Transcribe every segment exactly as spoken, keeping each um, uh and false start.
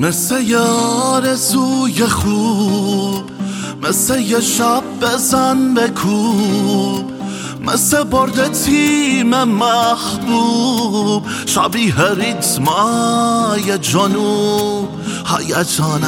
مثل یه آرزوی خوب، مثل یه شب بزن بکوب، مثل برد تیم محبوب، شبیه ریتمای جنوب، هیجان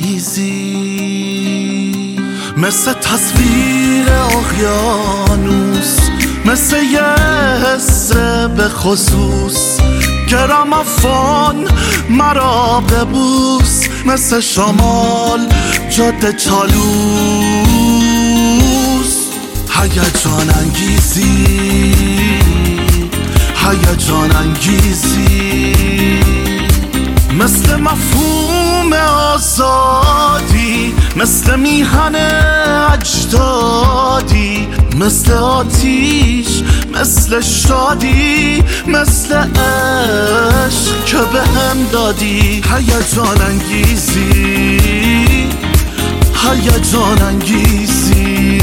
انگیزی، مثل تصویر اقیانوس، مثل یه حس به خصوص، گرامافون مرا ببوس، مثل شمال جاده چالوس، هیجان انگیزی، هیجان انگیزی، مثل مفهوم آزادی، مثل میهن اجدادی، مثل آتیش، مثل شادی، مثل عشق که به هم دادی، هیجان انگیزی، هیجان انگیزی.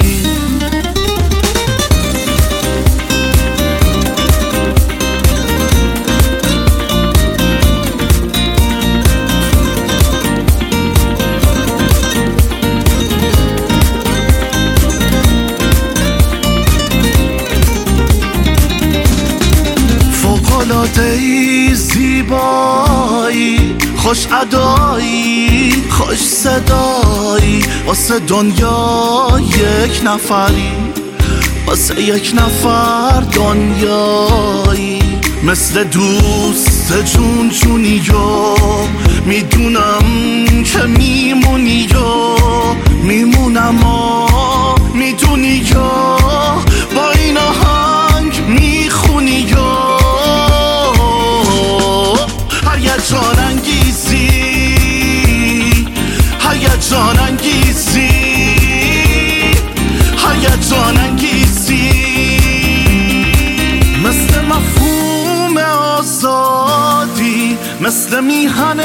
فوق‌العاده‌ای زیبایی، خوش ادایی، خوش صدایی، واسه دنیا یک نفری، واسه یک نفر دنیایی، مثل دوست جون جونی و میدونم که میمونی و میمونم و میدونی و با این آهنگ میخونی و هیجان انگیزی، هیجان انگیزی، هیجان انگیزی، مثل مفهوم آزادی، مثل میهن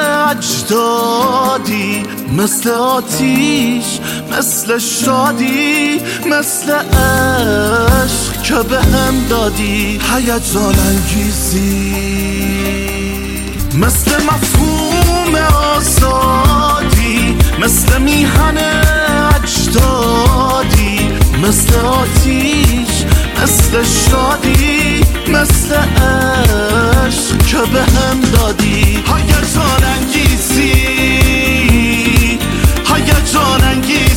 اجدادی، مثل آتیش، مثل شادی، مثل عشق که به هم دادی، هیجان انگیزی، مثل مفهوم آزادی، مثل میهن اجدادی، مثل آتیش، مثل شادی، مثل عشق که به هم دادی، هیجان انگیزی، هیجان انگیزی.